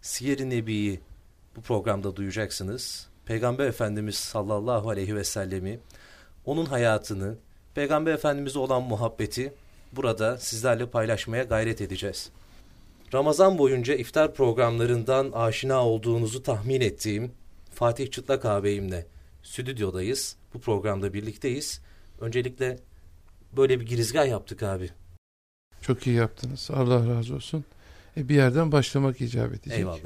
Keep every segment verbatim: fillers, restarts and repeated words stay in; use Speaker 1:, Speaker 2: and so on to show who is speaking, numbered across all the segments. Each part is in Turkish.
Speaker 1: Siyer-i Nebi'yi bu programda duyacaksınız. Peygamber Efendimiz sallallahu aleyhi ve sellemi, onun hayatını, Peygamber Efendimiz'e olan muhabbeti burada sizlerle paylaşmaya gayret edeceğiz. Ramazan boyunca iftar programlarından aşina olduğunuzu tahmin ettiğim Fatih Çıtlak ağabeyimle stüdyodayız. Bu programda birlikteyiz. Öncelikle böyle bir girizgah yaptık abi.
Speaker 2: Çok iyi yaptınız. Allah razı olsun. E bir yerden başlamak icap edecek.
Speaker 1: Eyvallah.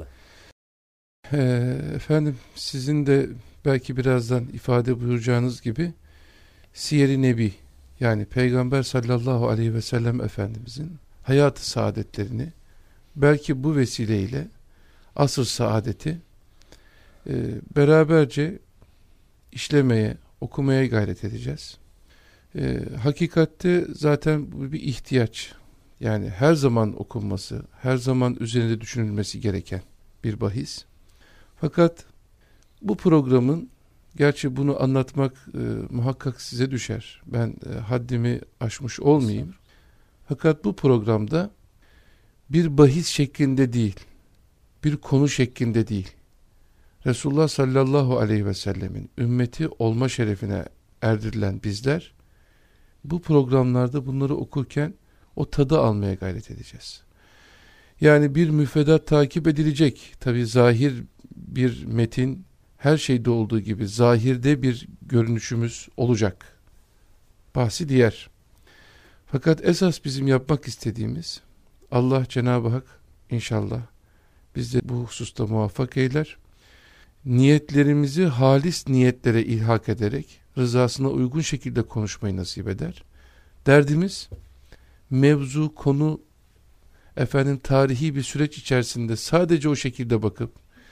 Speaker 2: E, efendim sizin de belki birazdan ifade buyuracağınız gibi Siyer-i Nebi, yani Peygamber sallallahu aleyhi ve sellem Efendimizin hayat-ı saadetlerini belki bu vesileyle asr saadeti e, beraberce işlemeye, okumaya gayret edeceğiz. E, hakikatte zaten bu bir ihtiyaç. Yani her zaman okunması, her zaman üzerinde düşünülmesi gereken bir bahis. Fakat bu programın, gerçi bunu anlatmak e, muhakkak size düşer. Ben e, haddimi aşmış olmayayım. Fakat bu programda bir bahis şeklinde değil, bir konu şeklinde değil, Resulullah sallallahu aleyhi ve sellemin ümmeti olma şerefine erdirilen bizler, bu programlarda bunları okurken o tadı almaya gayret edeceğiz. Yani bir müfredat takip edilecek. Tabi zahir bir metin, her şeyde olduğu gibi zahirde bir görünüşümüz olacak. Bahsi diğer. Fakat esas bizim yapmak istediğimiz, Allah Cenab-ı Hak inşallah bizi bu hususta muvaffak eyler. Niyetlerimizi halis niyetlere ilhak ederek rızasına uygun şekilde konuşmayı nasip eder. Derdimiz mevzu, konu, efendim tarihi bir süreç içerisinde sadece o şekilde bakıp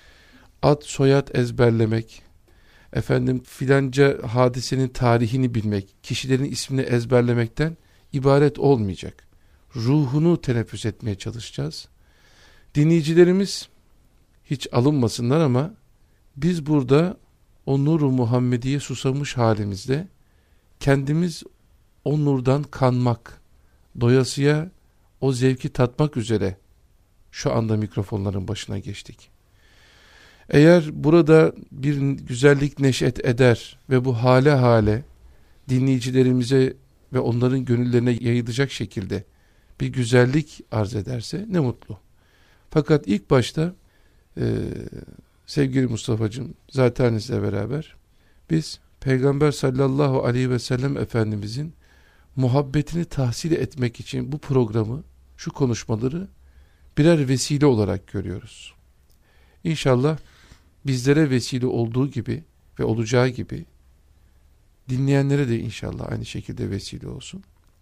Speaker 2: ad soyad ezberlemek, efendim filanca hadisenin tarihini bilmek, kişilerin ismini ezberlemekten ibaret olmayacak. Ruhunu teneffüs etmeye çalışacağız. Dinleyicilerimiz hiç alınmasınlar ama biz burada o nur-u Muhammediye susamış halimizde kendimiz o nurdan kanmak, doyasıya o zevki tatmak üzere şu anda mikrofonların başına geçtik. Eğer burada bir güzellik neşet eder ve bu hale hale dinleyicilerimize ve onların gönüllerine yayılacak şekilde bir güzellik arz ederse ne mutlu. Fakat ilk başta e, sevgili Mustafa'cığım, zaten sizle beraber biz Peygamber sallallahu aleyhi ve sellem Efendimizin muhabbetini tahsil etmek için bu programı, şu konuşmaları birer vesile olarak görüyoruz. İnşallah bizlere vesile olduğu gibi ve olacağı gibi dinleyenlere de inşallah aynı şekilde vesile olsun.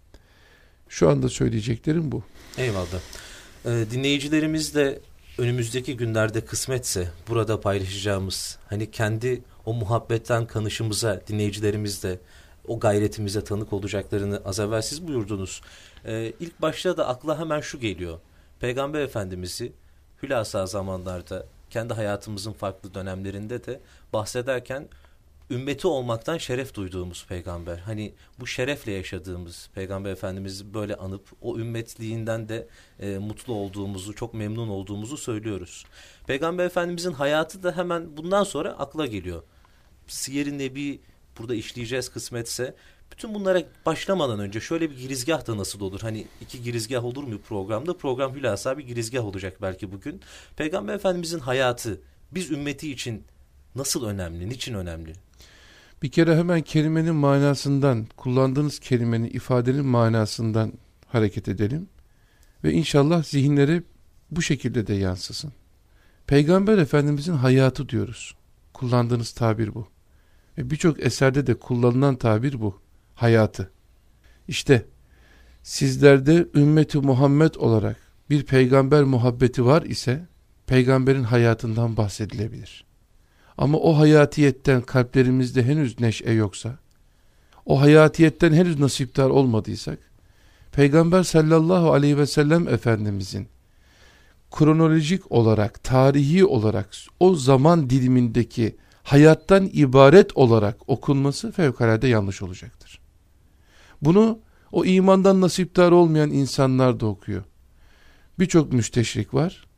Speaker 2: Şu anda söyleyeceklerim bu.
Speaker 1: Eyvallah. Ee, dinleyicilerimiz de önümüzdeki günlerde kısmetse burada paylaşacağımız, hani kendi o muhabbetten kanışımıza dinleyicilerimiz de o gayretimize tanık olacaklarını az evvel siz buyurdunuz. Ee, ilk başta da akla hemen şu geliyor. Peygamber Efendimiz'i hülasa zamanlarda, kendi hayatımızın farklı dönemlerinde de bahsederken ümmeti olmaktan şeref duyduğumuz peygamber. Hani bu şerefle yaşadığımız Peygamber Efendimiz'i böyle anıp o ümmetliğinden de e, mutlu olduğumuzu, çok memnun olduğumuzu söylüyoruz. Peygamber Efendimiz'in hayatı da hemen bundan sonra akla geliyor. Siyer-i Nebi burada işleyeceğiz kısmetse. Bütün bunlara başlamadan önce şöyle bir girizgah da nasıl olur? Hani iki girizgah olur mu programda? Program hülasa bir girizgah olacak belki bugün. Peygamber Efendimiz'in hayatı biz ümmeti için nasıl önemli, niçin önemli?
Speaker 2: Bir kere hemen kelimenin manasından, kullandığınız kelimenin, ifadenin manasından hareket edelim. Ve inşallah zihinlere bu şekilde de yansısın. Peygamber Efendimizin hayatı diyoruz. Kullandığınız tabir bu. Ve birçok eserde de kullanılan tabir bu. Hayatı. İşte sizlerde ümmeti Muhammed olarak bir peygamber muhabbeti var ise peygamberin hayatından bahsedilebilir. Ama o hayatiyetten kalplerimizde henüz neşe yoksa, o hayatiyetten henüz nasipdar olmadıysak, Peygamber sallallahu aleyhi ve sellem Efendimizin kronolojik olarak, tarihi olarak o zaman dilimindeki hayattan ibaret olarak okunması fevkalade yanlış olacaktır. Bunu o imandan nasipdar olmayan insanlar da okuyor. Birçok müsteşrik var.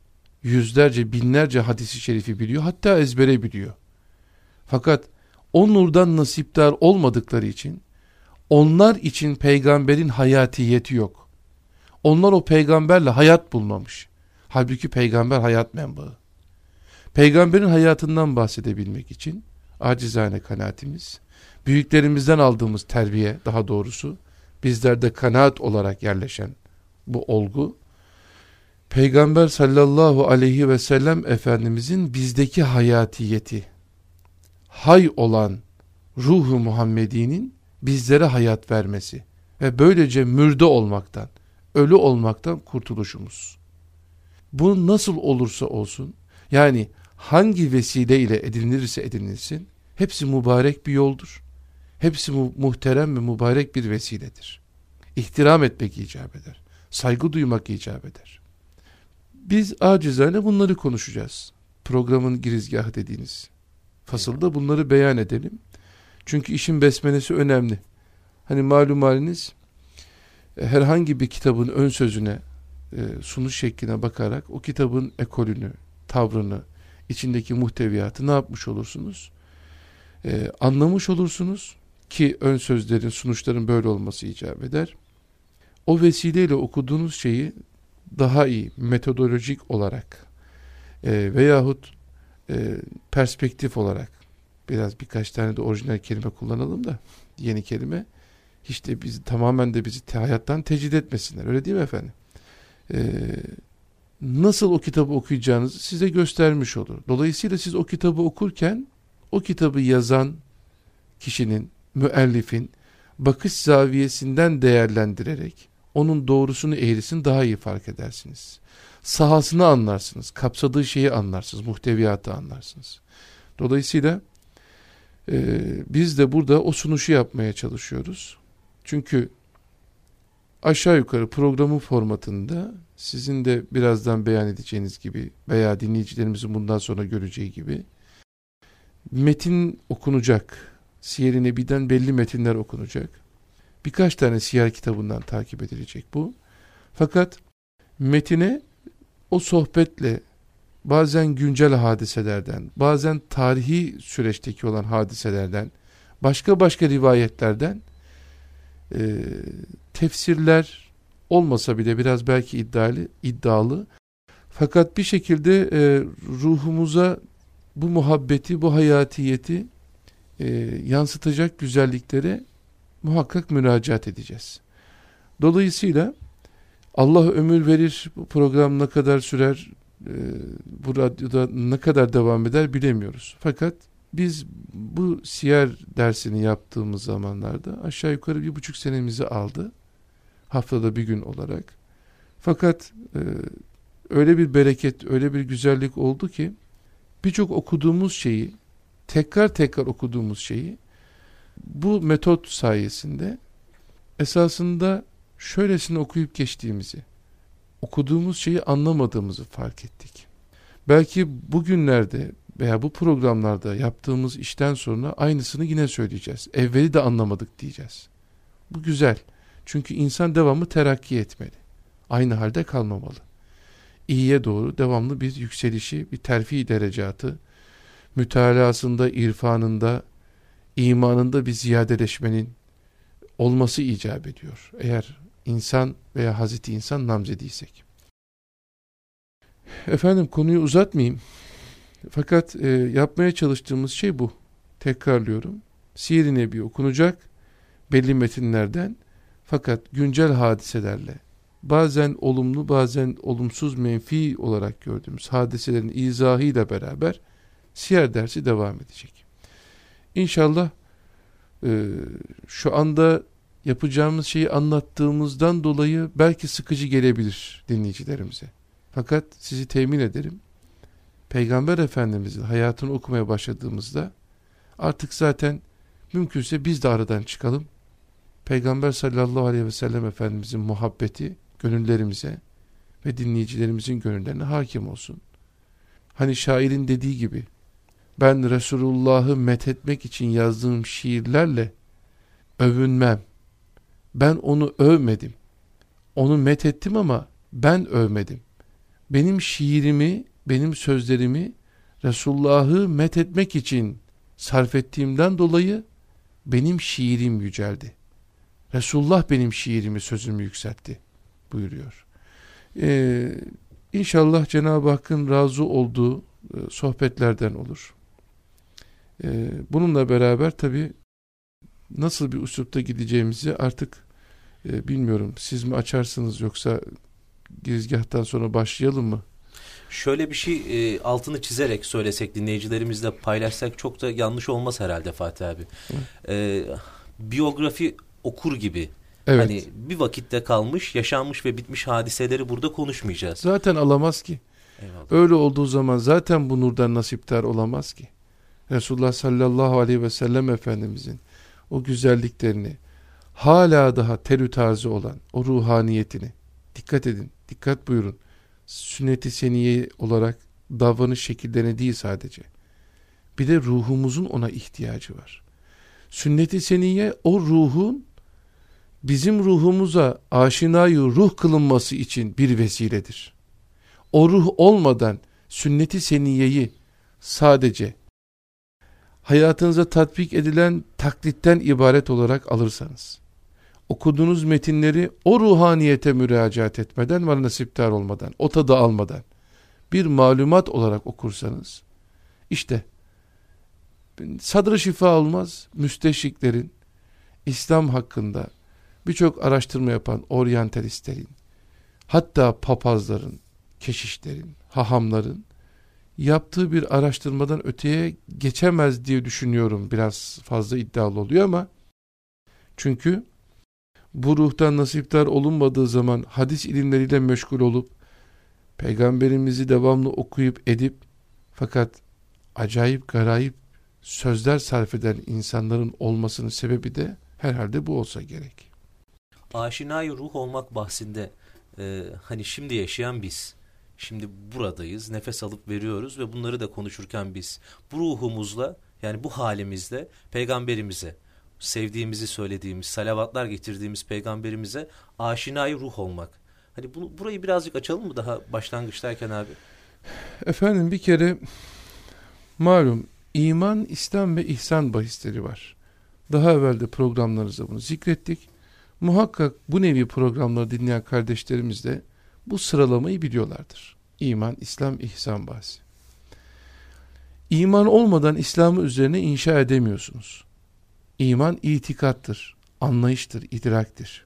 Speaker 2: yüzlerce, binlerce hadisi şerifi biliyor, hatta ezbere biliyor. Fakat o nurdan nasipdar olmadıkları için, onlar için peygamberin hayatiyeti yok. Onlar o peygamberle hayat bulmamış. Halbuki peygamber hayat menbaı. Peygamberin hayatından bahsedebilmek için acizane kanaatimiz, büyüklerimizden aldığımız terbiye, daha doğrusu bizlerde kanaat olarak yerleşen bu olgu, Peygamber sallallahu aleyhi ve sellem Efendimizin bizdeki hayatiyeti, hay olan ruhu Muhammedi'nin bizlere hayat vermesi ve böylece mürde olmaktan, ölü olmaktan kurtuluşumuz. Bu nasıl olursa olsun, yani hangi vesileyle edinilirse edinilsin, hepsi mübarek bir yoldur. Hepsi mu muhterem ve mübarek bir vesiledir. İhtiram etmek icap eder. Saygı duymak icap eder. Biz acizane bunları konuşacağız. Programın girizgahı dediğiniz fasılda bunları beyan edelim. Çünkü işin besmelesi önemli. Hani malum haliniz, herhangi bir kitabın ön sözüne, sunuş şekline bakarak o kitabın ekolünü, tavrını, içindeki muhteviyatı ne yapmış olursunuz? Ee, anlamış olursunuz ki ön sözlerin, sunuşların böyle olması icap eder. O vesileyle okuduğunuz şeyi daha iyi metodolojik olarak e, veyahut e, perspektif olarak, biraz birkaç tane de orijinal kelime kullanalım da yeni kelime, hiç de bizi tamamen de bizi te hayattan tecrid etmesinler, öyle değil mi efendim? Ee, nasıl o kitabı okuyacağınızı size göstermiş olur. Dolayısıyla siz o kitabı okurken o kitabı yazan kişinin, müellifin bakış zaviyesinden değerlendirerek onun doğrusunu, eğrisini daha iyi fark edersiniz. Sahasını anlarsınız, kapsadığı şeyi anlarsınız, muhteviyatı anlarsınız. Dolayısıyla e, biz de burada o sunuşu yapmaya çalışıyoruz. Çünkü aşağı yukarı programın formatında sizin de birazdan beyan edeceğiniz gibi veya dinleyicilerimizin bundan sonra göreceği gibi metin okunacak. Siyer-i Nebi'den belli metinler okunacak. Birkaç tane siyer kitabından takip edilecek bu. Fakat metine o sohbetle bazen güncel hadiselerden, bazen tarihi süreçteki olan hadiselerden, başka başka rivayetlerden e, tefsirler olmasa bile biraz belki iddialı, iddialı. Fakat bir şekilde e, ruhumuza bu muhabbeti, bu hayatiyeti e, yansıtacak güzelliklere muhakkak müracaat edeceğiz. Dolayısıyla Allah ömür verir, bu program ne kadar sürer, e, bu radyoda ne kadar devam eder bilemiyoruz. Fakat biz bu siyer dersini yaptığımız zamanlarda aşağı yukarı bir buçuk senemizi aldı. Haftada bir gün olarak. Fakat e, öyle bir bereket, öyle bir güzellik oldu ki birçok okuduğumuz şeyi, tekrar tekrar okuduğumuz şeyi bu metot sayesinde esasında şöylesine okuyup geçtiğimizi, okuduğumuz şeyi anlamadığımızı fark ettik. Belki bugünlerde veya bu programlarda yaptığımız işten sonra aynısını yine söyleyeceğiz. Evveli de anlamadık diyeceğiz. Bu güzel. Çünkü insan devamlı terakki etmeli. Aynı halde kalmamalı. İyiye doğru devamlı bir yükselişi, bir terfi derecatı, mütalasında, irfanında, imanında bir ziyadeleşmenin olması icap ediyor. Eğer insan veya Hazreti İnsan namzediysek. Efendim konuyu uzatmayayım. Fakat e, yapmaya çalıştığımız şey bu. Tekrarlıyorum. Siyer-i Nebi okunacak belli metinlerden, fakat güncel hadiselerle, bazen olumlu bazen olumsuz menfi olarak gördüğümüz hadiselerin izahıyla beraber siyer dersi devam edecek. İnşallah e, şu anda yapacağımız şeyi anlattığımızdan dolayı belki sıkıcı gelebilir dinleyicilerimize. Fakat sizi temin ederim, Peygamber Efendimizin hayatını okumaya başladığımızda artık zaten mümkünse biz de aradan çıkalım. Peygamber sallallahu aleyhi ve sellem Efendimizin muhabbeti gönüllerimize ve dinleyicilerimizin gönüllerine hakim olsun. Hani şairin dediği gibi, ben Resulullah'ı methetmek için yazdığım şiirlerle övünmem. Ben onu övmedim. Onu methettim ama ben övmedim. Benim şiirimi benim sözlerimi Resulullah'ı methetmek için sarf ettiğimden dolayı benim şiirim yüceldi. Resulullah benim şiirimi, sözümü yükseltti buyuruyor. Ee, İnşallah Cenab-ı Hakk'ın razı olduğu e, sohbetlerden olur. Ee, bununla beraber tabii nasıl bir üslupta gideceğimizi artık e, bilmiyorum. Siz mi açarsınız yoksa girizgahtan sonra başlayalım mı?
Speaker 1: Şöyle bir şey e, altını çizerek söylesek, dinleyicilerimizle paylaşsak çok da yanlış olmaz herhalde Fatih abi. E, biyografi okur gibi. Evet. Hani bir vakitte kalmış, yaşanmış ve bitmiş hadiseleri burada konuşmayacağız.
Speaker 2: Zaten alamaz ki. Eyvallah. Öyle olduğu zaman zaten bu nurdan nasipdar olamaz ki. Resulullah sallallahu aleyhi ve sellem Efendimizin o güzelliklerini, hala daha terü taze olan o ruhaniyetini, dikkat edin, dikkat buyurun. Sünnet-i seniye olarak davranış şekillerine değil sadece. Bir de ruhumuzun ona ihtiyacı var. Sünnet-i seniye o ruhun bizim ruhumuza aşinayı ruh kılınması için bir vesiledir. O ruh olmadan sünnet-i seniyeyi sadece hayatınıza tatbik edilen taklitten ibaret olarak alırsanız, okuduğunuz metinleri o ruhaniyete müracaat etmeden ve nasipdar olmadan, o tadı almadan bir malumat olarak okursanız, işte sadr-ı şifa olmaz müsteşriklerin İslam hakkında birçok araştırma yapan oryantalistlerin, hatta papazların, keşişlerin, hahamların yaptığı bir araştırmadan öteye geçemez diye düşünüyorum. Biraz fazla iddialı oluyor ama çünkü bu ruhtan nasipdar olunmadığı zaman hadis ilimleriyle meşgul olup peygamberimizi devamlı okuyup edip fakat acayip garayip sözler sarf eden insanların olmasının sebebi de herhalde bu olsa gerek.
Speaker 1: Aşinayı ruh olmak bahsinde e, hani şimdi yaşayan biz, şimdi buradayız, nefes alıp veriyoruz ve bunları da konuşurken biz bu ruhumuzla, yani bu halimizle peygamberimize, sevdiğimizi söylediğimiz, salavatlar getirdiğimiz peygamberimize aşinayı ruh olmak. Hani bunu, burayı birazcık açalım mı daha başlangıçtayken abi?
Speaker 2: Efendim bir kere malum iman, İslam ve ihsan bahisleri var. Daha evvel de programlarımızda bunu zikrettik. Muhakkak bu nevi programları dinleyen kardeşlerimiz de bu sıralamayı biliyorlardır. İman, İslam, ihsan bahsi. İman olmadan İslam'ı üzerine inşa edemiyorsunuz. İman itikattır, anlayıştır, idraktir.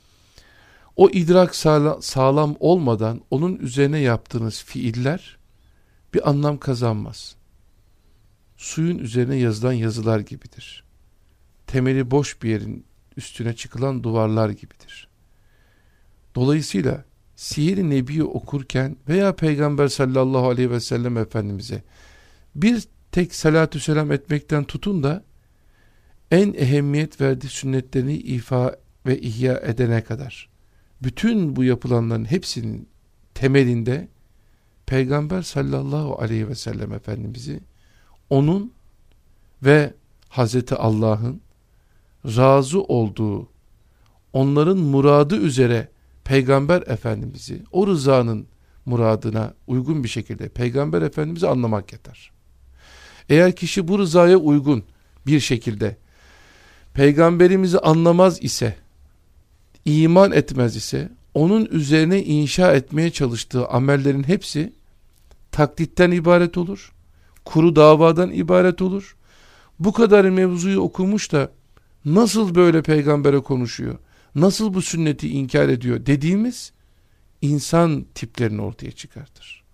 Speaker 2: O idrak sağla, sağlam olmadan onun üzerine yaptığınız fiiller bir anlam kazanmaz. Suyun üzerine yazılan yazılar gibidir. Temeli boş bir yerin üstüne çıkılan duvarlar gibidir. Dolayısıyla Siyer-i Nebi'yi okurken veya Peygamber sallallahu aleyhi ve sellem Efendimiz'e bir tek salatü selam etmekten tutun da en ehemmiyet verdiği sünnetlerini ifa ve ihya edene kadar bütün bu yapılanların hepsinin temelinde Peygamber sallallahu aleyhi ve sellem Efendimiz'i, onun ve Hazreti Allah'ın razı olduğu, onların muradı üzere Peygamber Efendimiz'i, o rızanın muradına uygun bir şekilde Peygamber Efendimiz'i anlamak yeter. Eğer kişi bu rızaya uygun bir şekilde Peygamberimizi anlamaz ise, iman etmez ise, onun üzerine inşa etmeye çalıştığı amellerin hepsi taklitten ibaret olur, kuru davadan ibaret olur. Bu kadar mevzuyu okumuş da nasıl böyle peygambere konuşuyor, nasıl bu sünneti inkar ediyor dediğimiz insan tiplerini ortaya çıkartır.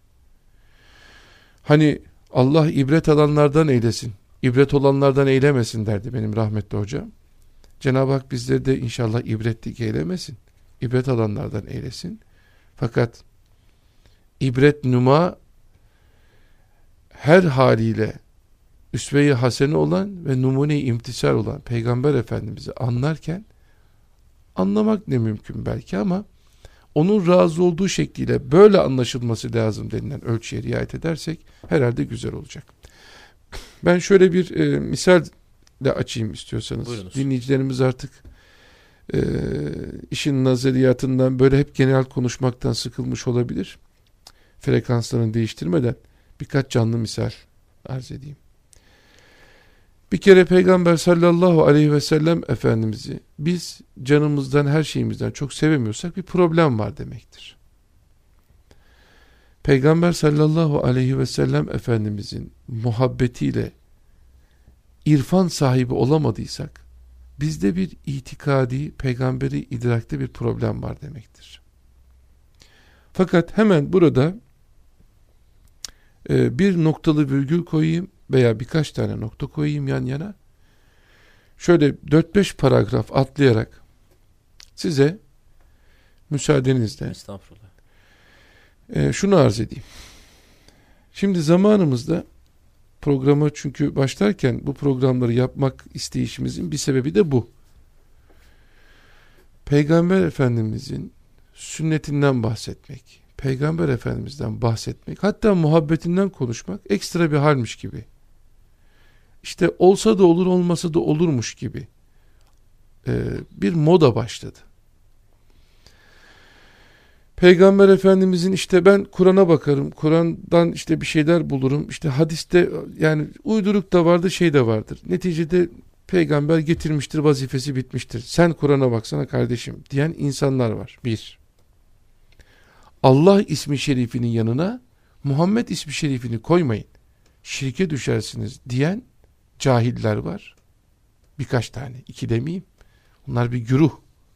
Speaker 2: Hani Allah ibret alanlardan eylesin, ibret olanlardan eylemesin derdi benim rahmetli hocam. Cenab-ı Hak bizleri de inşallah ibretlik eylemesin, ibret alanlardan eylesin. Fakat ibret numa her haliyle üsve-i hasene olan ve numune-i imtisal olan Peygamber Efendimiz'i anlarken anlamak ne mümkün belki ama onun razı olduğu şekliyle böyle anlaşılması lazım denilen ölçüye riayet edersek herhalde güzel olacak. Ben şöyle bir e, misal de açayım istiyorsanız. Buyurunuz. Dinleyicilerimiz artık e, işin nazariyatından böyle hep genel konuşmaktan sıkılmış olabilir. frekanslarını değiştirmeden birkaç canlı misal arz edeyim. Bir kere Peygamber sallallahu aleyhi ve sellem Efendimiz'i biz canımızdan, her şeyimizden çok sevemiyorsak bir problem var demektir. Peygamber sallallahu aleyhi ve sellem Efendimiz'in muhabbetiyle irfan sahibi olamadıysak bizde bir itikadi, peygamberi idrakte bir problem var demektir. Fakat hemen burada e, bir noktalı virgül koyayım veya birkaç tane nokta koyayım yan yana. Şöyle dört beş paragraf atlayarak size müsaadenizle
Speaker 1: Estağfurullah.
Speaker 2: e, şunu arz edeyim. Şimdi zamanımızda programa, çünkü başlarken bu programları yapmak isteyişimizin bir sebebi de bu. Peygamber Efendimizin sünnetinden bahsetmek, Peygamber Efendimiz'den bahsetmek, hatta muhabbetinden konuşmak ekstra bir halmiş gibi. İşte olsa da olur, olmasa da olurmuş gibi ee, bir moda başladı. Peygamber Efendimizin işte ben Kur'an'a bakarım, Kur'an'dan işte bir şeyler bulurum, işte hadiste yani uyduruk da vardır, şey de vardır. Neticede peygamber getirmiştir, vazifesi bitmiştir. Sen Kur'an'a baksana kardeşim diyen insanlar var. Bir. Allah ismi şerifinin yanına Muhammed ismi şerifini koymayın, şirke düşersiniz diyen cahiller var. Birkaç tane, iki demeyeyim. Bunlar bir güruh.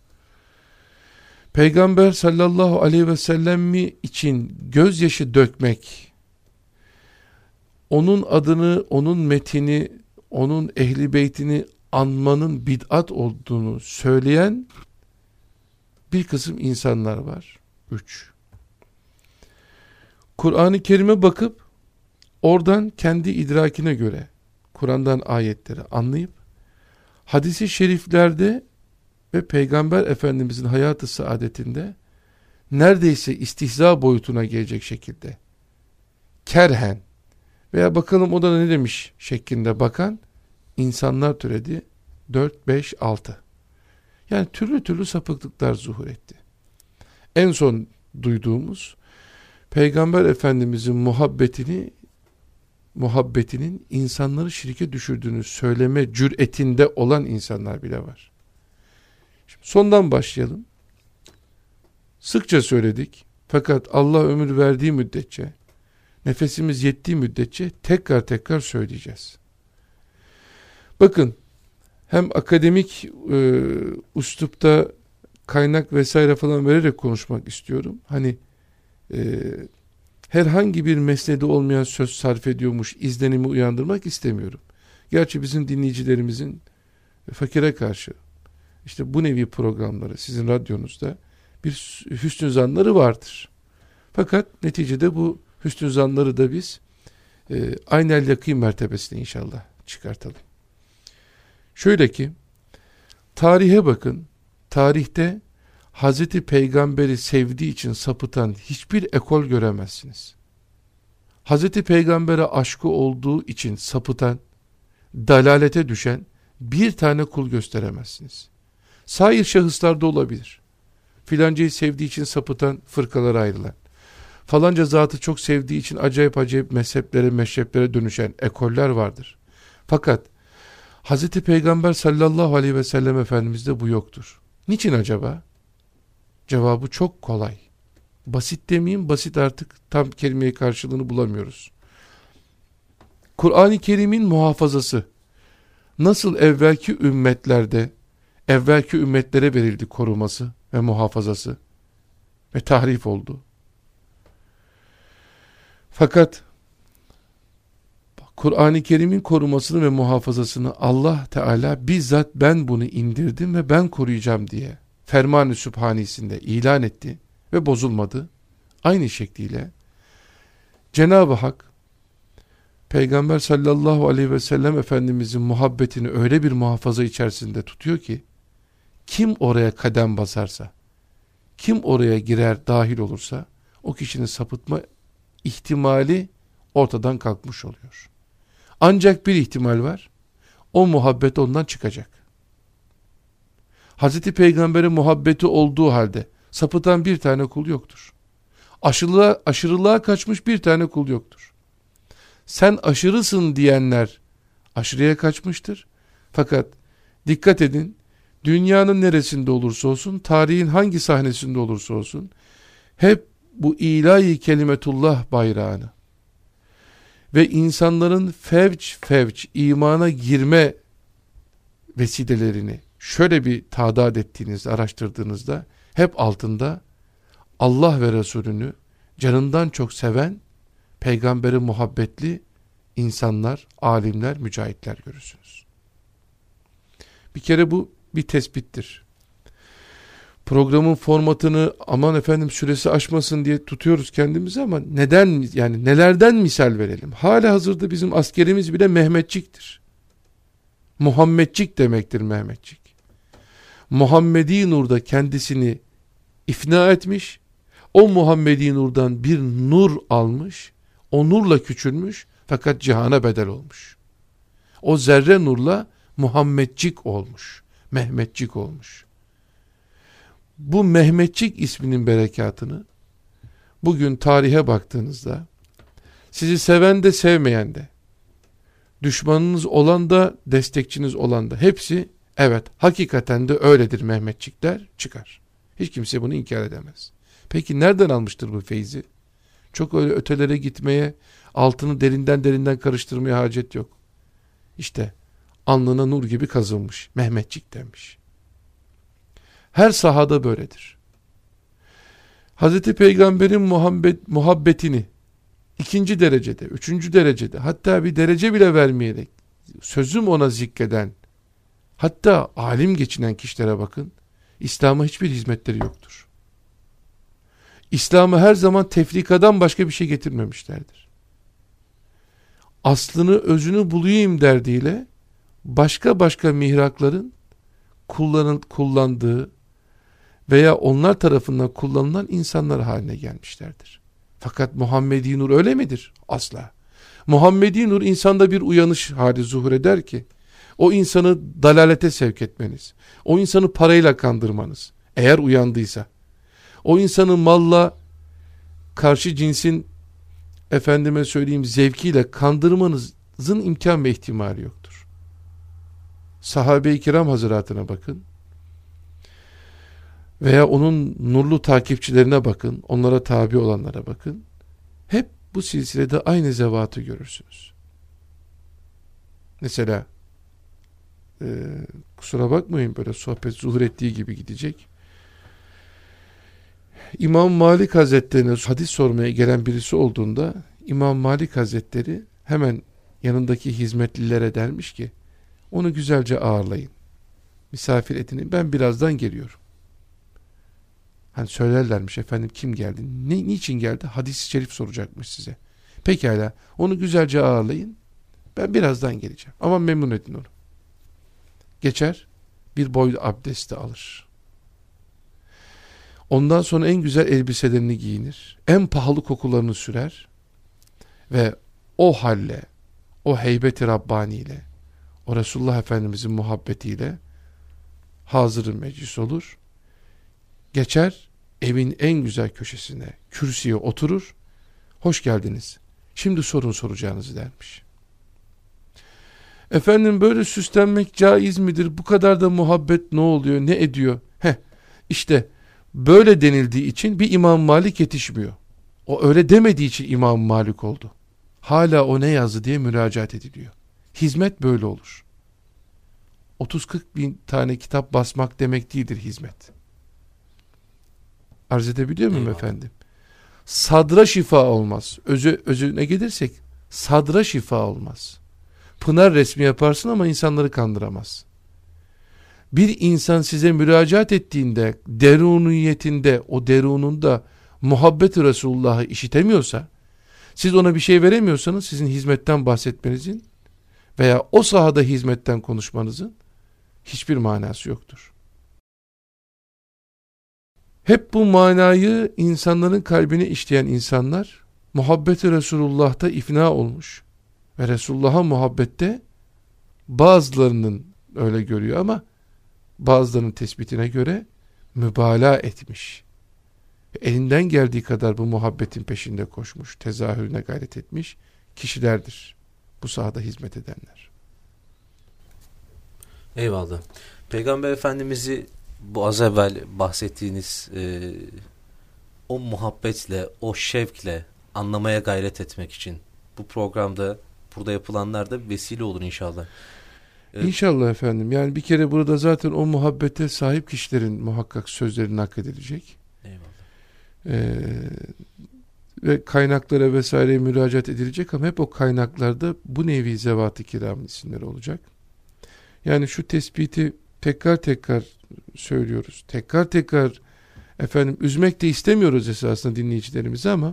Speaker 2: Peygamber sallallahu aleyhi ve sellem için gözyaşı dökmek, onun adını, onun metini, onun ehli beytini anmanın bid'at olduğunu söyleyen bir kısım insanlar var. Üç. Kur'an-ı Kerim'e bakıp oradan kendi idrakine göre Kur'an'dan ayetleri anlayıp hadis-i şeriflerde ve Peygamber Efendimizin hayatı saadetinde neredeyse istihza boyutuna gelecek şekilde kerhen veya bakalım o da ne demiş şeklinde bakan insanlar türedi. Dört, beş, altı. Yani türlü türlü sapıklıklar zuhur etti. En son duyduğumuz Peygamber Efendimizin muhabbetini muhabbetinin insanları şirke düşürdüğünü söyleme cüretinde olan insanlar bile var. Şimdi sondan başlayalım. Sıkça söyledik. Fakat Allah ömür verdiği müddetçe, nefesimiz yettiği müddetçe tekrar tekrar söyleyeceğiz. Bakın, hem akademik e, üslupta kaynak vesaire falan vererek konuşmak istiyorum. Hani e, herhangi bir mesnedi olmayan söz sarf ediyormuş izlenimi uyandırmak istemiyorum. Gerçi bizim dinleyicilerimizin fakire karşı işte bu nevi programları sizin radyonuzda bir hüsnü zanları vardır. Fakat neticede bu hüsnü zanları da biz e, aynel yakîn mertebesine inşallah çıkartalım. Şöyle ki, tarihe bakın, tarihte Hazreti Peygamber'i sevdiği için sapıtan hiçbir ekol göremezsiniz. Hazreti Peygamber'e aşkı olduğu için sapıtan, dalalete düşen bir tane kul gösteremezsiniz. Sair şahıslarda olabilir. Filancayı sevdiği için sapıtan, fırkalara ayrılan, falanca zatı çok sevdiği için acayip acayip mezheplere, meşreplere dönüşen ekoller vardır. Fakat Hazreti Peygamber sallallahu aleyhi ve sellem Efendimiz'de bu yoktur. Niçin acaba? Cevabı çok kolay. Basit demeyeyim, basit artık tam kelimeye karşılığını bulamıyoruz. Kur'an-ı Kerim'in muhafazası nasıl evvelki ümmetlerde, evvelki ümmetlere verildi koruması ve muhafazası ve tahrif oldu. Fakat Kur'an-ı Kerim'in korumasını ve muhafazasını Allah Teala bizzat ben bunu indirdim ve ben koruyacağım diye Ferman-ı Sübhanisinde ilan etti ve bozulmadı. Aynı şekliyle Cenab-ı Hak Peygamber sallallahu aleyhi ve sellem Efendimizin muhabbetini öyle bir muhafaza içerisinde tutuyor ki kim oraya kadem basarsa, kim oraya girer dahil olursa o kişinin sapıtma ihtimali ortadan kalkmış oluyor. Ancak bir ihtimal var, o muhabbet ondan çıkacak. Hazreti Peygamber'e muhabbeti olduğu halde sapıtan bir tane kul yoktur. Aşırılığa, aşırılığa kaçmış bir tane kul yoktur. Sen aşırısın diyenler aşırıya kaçmıştır. Fakat dikkat edin, dünyanın neresinde olursa olsun, tarihin hangi sahnesinde olursa olsun, hep bu ilahi kelimetullah bayrağını ve insanların fevç fevç imana girme vesilelerini şöyle bir tadat ettiğinizde, araştırdığınızda hep altında Allah ve Resulünü canından çok seven, peygamberi muhabbetli insanlar, alimler, mücahitler görürsünüz. Bir kere bu bir tespittir. Programın formatını aman efendim süresi aşmasın diye tutuyoruz kendimizi ama neden, yani nelerden misal verelim? Hala hazırda bizim askerimiz bile Mehmetçiktir. Muhammedcik demektir Mehmetçik. Muhammedi Nur'da kendisini ifna etmiş, o Muhammedi Nur'dan bir nur almış, o nurla küçülmüş fakat cihana bedel olmuş. O zerre nurla Muhammedcik olmuş, Mehmetçik olmuş. Bu Mehmetçik isminin berekatını bugün tarihe baktığınızda sizi seven de sevmeyen de, düşmanınız olan da destekçiniz olan da hepsi evet hakikaten de öyledir Mehmetçikler çıkar. Hiç kimse bunu inkar edemez. Peki nereden almıştır bu feyzi? Çok öyle ötelere gitmeye, altını derinden derinden karıştırmaya hacet yok. İşte alnına nur gibi kazınmış, Mehmetçik denmiş. Her sahada böyledir. Hazreti Peygamber'in muhabbet, muhabbetini ikinci derecede, üçüncü derecede, hatta bir derece bile vermeyerek sözüm ona zikreden, hatta alim geçinen kişilere bakın, İslam'a hiçbir hizmetleri yoktur. İslam'ı her zaman tefrikadan başka bir şey getirmemişlerdir. Aslını, özünü bulayım derdiyle başka başka mihrakların kullanıl, kullandığı veya onlar tarafından kullanılan insanlar haline gelmişlerdir. Fakat Muhammedi Nur öyle midir? Asla. Muhammedi Nur insanda bir uyanış hali zuhur eder ki, o insanı dalalete sevk etmeniz, o insanı parayla kandırmanız, eğer uyandıysa, o insanı malla, karşı cinsin efendime söyleyeyim zevkiyle kandırmanızın imkan ve ihtimali yoktur. Sahabe-i kiram hazıratına bakın veya onun nurlu takipçilerine bakın, onlara tabi olanlara bakın. Hep bu silsilede aynı zevatı görürsünüz. Mesela e, kusura bakmayın böyle sohbet zuhur ettiği gibi gidecek. İmam Malik Hazretleri'ne hadis sormaya gelen birisi olduğunda İmam Malik Hazretleri hemen yanındaki hizmetlilere dermiş ki onu güzelce ağırlayın. Misafir edinin, ben birazdan geliyorum. Hani söylerlermiş, efendim kim geldi? Ne, niçin geldi? Hadis-i şerif soracakmış size. Pekala, onu güzelce ağırlayın. Ben birazdan geleceğim. Ama memnun edin onu. Geçer, bir boy abdesti alır. Ondan sonra en güzel elbiselerini giyinir. En pahalı kokularını sürer. Ve o halle, o heybeti Rabbani ile, o Resulullah Efendimizin muhabbetiyle hazır meclis olur. Geçer, evin en güzel köşesine, kürsüye oturur. Hoş geldiniz. Şimdi sorun soracağınızı dermiş. Efendim böyle süslenmek caiz midir? Bu kadar da muhabbet ne oluyor, ne ediyor? Heh, işte böyle denildiği için bir İmam Malik yetişmiyor. O öyle demediği için İmam Malik oldu. Hala o ne yazdı diye müracaat ediliyor. Hizmet böyle olur. otuz kırk bin tane kitap basmak demek değildir hizmet. Arz edebiliyor muyum Eyvallah. Efendim? Sadra şifa olmaz. Özü, özüne gelirsek sadra şifa olmaz. Pınar resmi yaparsın ama insanları kandıramaz. Bir insan size müracaat ettiğinde deruniyetinde, o derununda muhabbet-i Resulullah'ı işitemiyorsa, siz ona bir şey veremiyorsanız sizin hizmetten bahsetmenizin veya o sahada hizmetten konuşmanızın hiçbir manası yoktur. Hep bu manayı insanların kalbine işleyen insanlar muhabbet-i Resulullah'ta ifna olmuş ve Resulullah'a muhabbette bazılarının öyle görüyor ama bazılarının tespitine göre mübalağa etmiş. Elinden geldiği kadar bu muhabbetin peşinde koşmuş, tezahürüne gayret etmiş kişilerdir bu sahada hizmet edenler.
Speaker 1: Eyvallah. Peygamber Efendimiz'i bu az evvel bahsettiğiniz e, o muhabbetle, o şevkle anlamaya gayret etmek için bu programda, burada yapılanlar da vesile olur inşallah. Ee,
Speaker 2: İnşallah efendim. Yani bir kere burada zaten o muhabbete sahip kişilerin muhakkak sözleri nakledilecek.
Speaker 1: Eyvallah.
Speaker 2: Ee, ve kaynaklara vesaireye müracaat edilecek ama hep o kaynaklarda bu nevi zevat-ı kiramın isimleri olacak. Yani şu tespiti tekrar tekrar söylüyoruz. Tekrar tekrar efendim üzmek de istemiyoruz esasında dinleyicilerimizi ama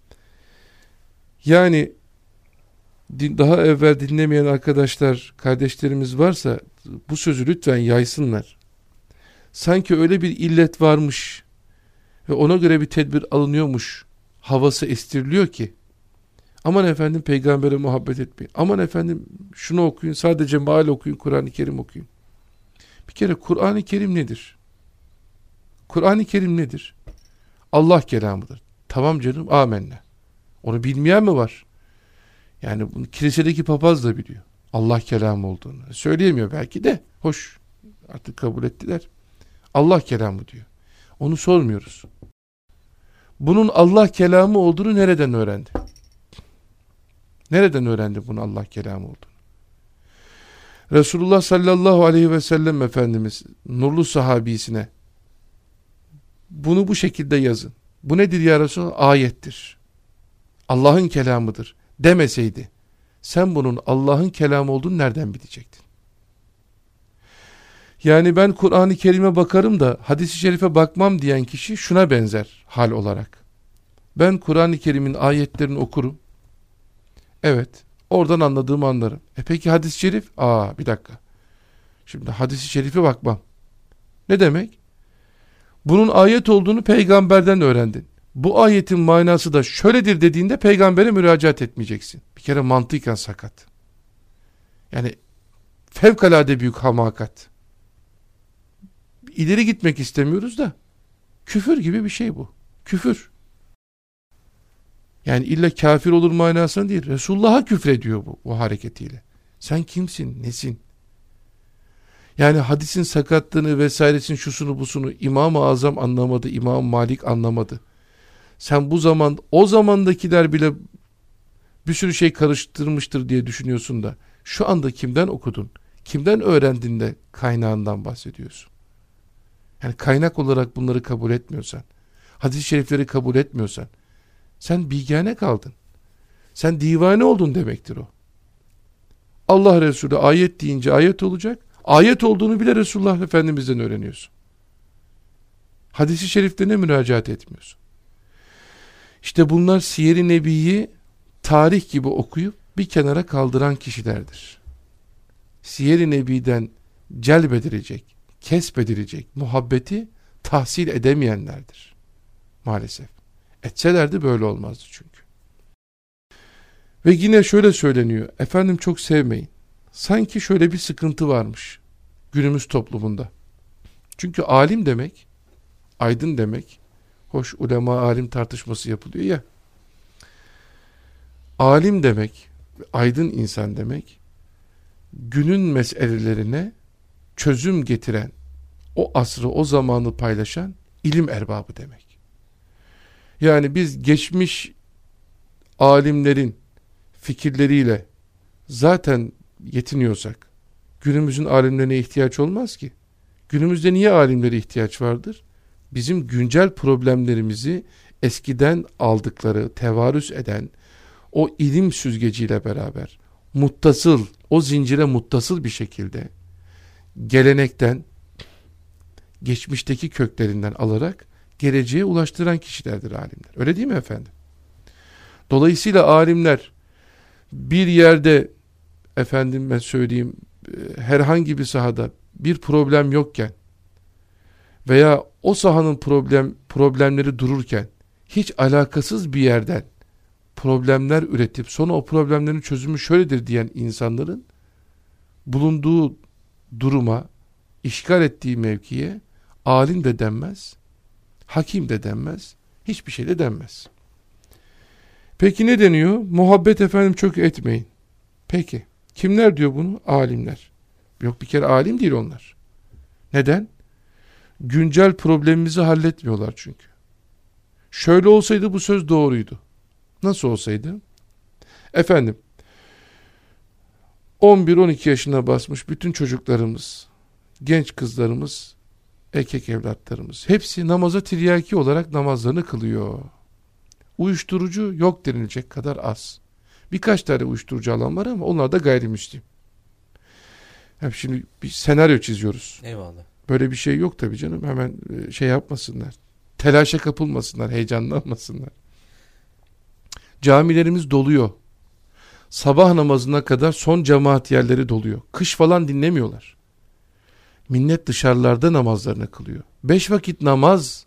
Speaker 2: yani daha evvel dinlemeyen arkadaşlar, kardeşlerimiz varsa bu sözü lütfen yaysınlar. Sanki öyle bir illet varmış ve ona göre bir tedbir alınıyormuş havası estiriliyor ki aman efendim peygambere muhabbet etmeyin. Aman efendim şunu okuyun, sadece meal okuyun, Kur'an-ı Kerim okuyun. Bir kere Kur'an-ı Kerim nedir? Kur'an-ı Kerim nedir? Allah kelamıdır. Tamam canım, amenna. Onu bilmeyen mi var? Yani bunu kilisedeki papaz da biliyor. Allah kelamı olduğunu. Söyleyemiyor belki de. Hoş. Artık kabul ettiler. Allah kelamı diyor. Onu sormuyoruz. Bunun Allah kelamı olduğunu nereden öğrendi? Nereden öğrendi bunun Allah kelamı olduğunu? Resulullah sallallahu aleyhi ve sellem Efendimiz nurlu sahabisine bunu bu şekilde yazın. Bu nedir ya Resulallah? Ayettir. Allah'ın kelamıdır demeseydi sen bunun Allah'ın kelamı olduğunu nereden bilecektin? Yani ben Kur'an-ı Kerim'e bakarım da hadis-i şerife bakmam diyen kişi şuna benzer hal olarak. Ben Kur'an-ı Kerim'in ayetlerini okurum. Evet, oradan anladığımı anlarım. E peki hadis-i şerif? Aa bir dakika. Şimdi hadis-i şerife bakmam. Ne demek? Bunun ayet olduğunu peygamberden öğrendin. Bu ayetin manası da şöyledir dediğinde peygambere müracaat etmeyeceksin. Bir kere mantıken sakat. Yani fevkalade büyük hamakat. İleri gitmek istemiyoruz da küfür gibi bir şey bu. Küfür. Yani illa kafir olur manasında değil. Resulullah'a küfrediyor bu, bu hareketiyle. Sen kimsin, nesin? Yani hadisin sakatlığını vesairesini, şusunu busunu İmam-ı Azam anlamadı, İmam Malik anlamadı. Sen bu zaman, o zamandakiler bile bir sürü şey karıştırmıştır diye düşünüyorsun da şu anda kimden okudun, kimden öğrendin de kaynağından bahsediyorsun. Yani kaynak olarak bunları kabul etmiyorsan, hadis-i şerifleri kabul etmiyorsan sen bilgâne kaldın. Sen divane oldun demektir o. Allah Resulü ayet deyince ayet olacak. Ayet olduğunu bile Resulullah Efendimiz'den öğreniyorsun. Hadis-i şeriflerine müracaat etmiyorsun. İşte bunlar Siyer-i Nebi'yi tarih gibi okuyup bir kenara kaldıran kişilerdir. Siyer-i Nebi'den celbedilecek, kesbedilecek muhabbeti tahsil edemeyenlerdir. Maalesef. Etselerdi böyle olmazdı çünkü. Ve yine şöyle söyleniyor. Efendim çok sevmeyin. Sanki şöyle bir sıkıntı varmış günümüz toplumunda. Çünkü alim demek, aydın demek, hoş ulema alim tartışması yapılıyor ya. Alim demek, aydın insan demek, günün meselelerine çözüm getiren, o asrı, o zamanı paylaşan ilim erbabı demek. Yani biz geçmiş alimlerin fikirleriyle zaten yetiniyorsak, günümüzün alimlerine ihtiyaç olmaz ki. Günümüzde niye alimlere ihtiyaç vardır? Bizim güncel problemlerimizi eskiden aldıkları, tevarüs eden o ilim süzgeciyle beraber muttasıl, o zincire muttasıl bir şekilde gelenekten, geçmişteki köklerinden alarak geleceğe ulaştıran kişilerdir alimler. Öyle değil mi efendim? Dolayısıyla alimler bir yerde, efendime söyleyeyim, herhangi bir sahada bir problem yokken veya o sahanın problem problemleri dururken hiç alakasız bir yerden problemler üretip sonra o problemlerin çözümü şöyledir diyen insanların bulunduğu duruma, işgal ettiği mevkiye alim de denmez, hakim de denmez, Hiçbir şey de denmez. Peki ne deniyor? Muhabbet efendim çok etmeyin. Peki. Kimler diyor bunu? Alimler. Yok bir kere alim değil onlar. Neden? Güncel problemimizi halletmiyorlar çünkü. Şöyle olsaydı bu söz doğruydu. Nasıl olsaydı? Efendim, on bir on iki yaşına basmış bütün çocuklarımız, genç kızlarımız, erkek evlatlarımız hepsi namaza tiryaki olarak namazlarını kılıyor. Uyuşturucu yok denilecek kadar az. Birkaç tane uyuşturucu alan var ama onlar da gayrimüslim. Hep şimdi bir senaryo çiziyoruz.
Speaker 1: Eyvallah.
Speaker 2: Böyle bir şey yok tabii canım. Hemen şey yapmasınlar. Telaşa kapılmasınlar, heyecanlanmasınlar. Camilerimiz doluyor. Sabah namazına kadar son cemaat yerleri doluyor. Kış falan dinlemiyorlar. Millet dışarılarda namazlarını kılıyor. Beş vakit namaz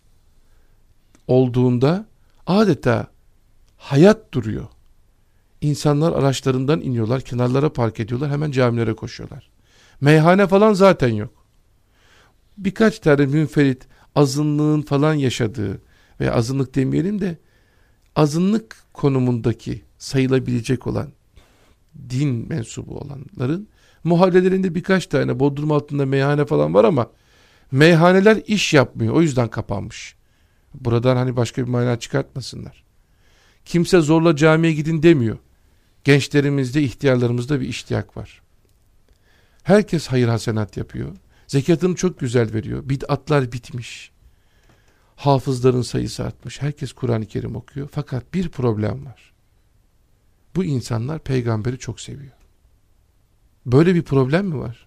Speaker 2: olduğunda adeta hayat duruyor. İnsanlar araçlarından iniyorlar, kenarlara park ediyorlar, hemen camilere koşuyorlar. Meyhane falan zaten yok. Birkaç tane münferit azınlığın falan yaşadığı veya azınlık demeyelim de azınlık konumundaki sayılabilecek olan din mensubu olanların mahallelerinde birkaç tane bodrum altında meyhane falan var ama meyhaneler iş yapmıyor. O yüzden kapanmış. Buradan hani başka bir mana çıkartmasınlar. Kimse zorla camiye gidin demiyor. Gençlerimizde, ihtiyarlarımızda bir iştiyak var. Herkes hayır hasenat yapıyor. Zekatını çok güzel veriyor. Bid'atlar bitmiş. Hafızların sayısı artmış. Herkes Kur'an-ı Kerim okuyor. Fakat bir problem var. Bu insanlar peygamberi çok seviyor. Böyle bir problem mi var?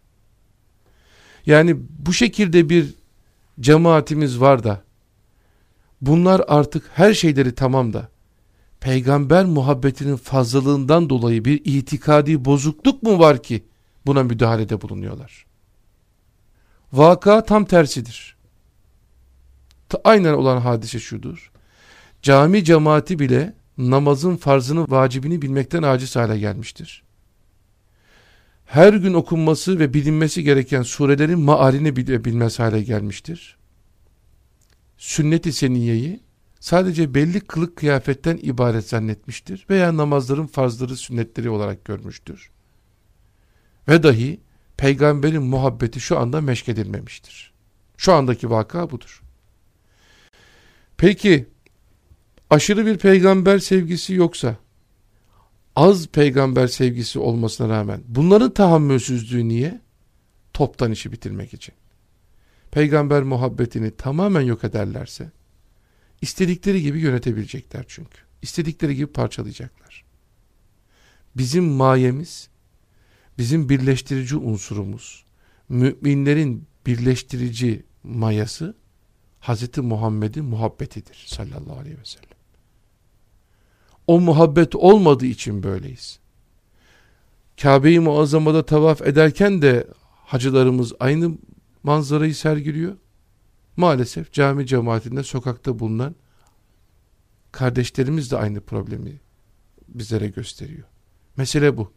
Speaker 2: Yani bu şekilde bir cemaatimiz var da bunlar artık her şeyleri tamam da peygamber muhabbetinin fazlalığından dolayı bir itikadi bozukluk mu var ki buna müdahalede bulunuyorlar? Vaka tam tersidir. Aynen olan hadise şudur. Cami cemaati bile namazın farzını, vacibini bilmekten aciz hale gelmiştir. Her gün okunması ve bilinmesi gereken surelerin maalini bile bilmez hale gelmiştir. Sünnet-i seniyeyi sadece belli kılık kıyafetten ibaret zannetmiştir veya namazların farzları, sünnetleri olarak görmüştür. Ve dahi peygamberin muhabbeti şu anda meşkedilmemiştir. Şu andaki vaka budur. Peki aşırı bir peygamber sevgisi yoksa, az peygamber sevgisi olmasına rağmen bunların tahammülsüzlüğü niye? Toptan işi bitirmek için. Peygamber muhabbetini tamamen yok ederlerse istedikleri gibi yönetebilecekler çünkü. İstedikleri gibi parçalayacaklar. Bizim mayemiz, bizim birleştirici unsurumuz, müminlerin birleştirici mayası Hazreti Muhammed'in muhabbetidir sallallahu aleyhi ve sellem. O muhabbet olmadığı için böyleyiz. Kabe-i Muazzama'da tavaf ederken de hacılarımız aynı manzarayı sergiliyor. Maalesef cami cemaatinde sokakta bulunan kardeşlerimiz de aynı problemi bizlere gösteriyor. Mesele bu.